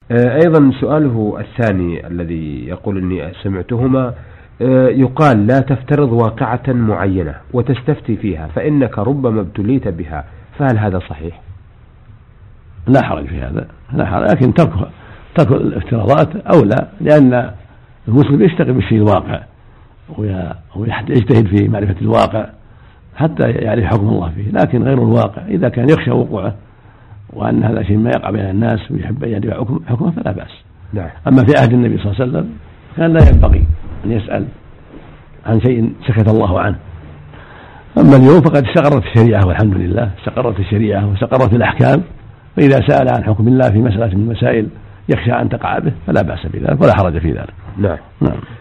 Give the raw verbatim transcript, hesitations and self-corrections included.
أيضا سؤاله الثاني الذي يقول أني سمعتهما يقال لا تفترض واقعة معينة وتستفتي فيها فإنك ربما ابتليت بها، فهل هذا صحيح؟ لا حرج في هذا، لا حرج، لكن ترك ترك الافتراضات أولى، لأن المسلم يشتغل بالشيء الواقع ويجتهد في معرفة الواقع حتى يعرف حكم الله فيه، لكن غير الواقع إذا كان يخشى وقوعه وأن هذا شيء ما يقع بين الناس ويحب أن يعرف حكم حكمه فلا بأس. نعم. أما في عهد النبي صلى الله عليه وسلم كان لا ينبغي أن يسأل عن شيء سكت الله عنه. أما اليوم فقد استقرت الشريعة والحمد لله، استقرت الشريعة واستقرت الأحكام، فإذا سأل عن حكم الله في مسألة من المسائل يخشى أن تقع به فلا بأس بذلك ولا حرج في ذلك. نعم. نعم.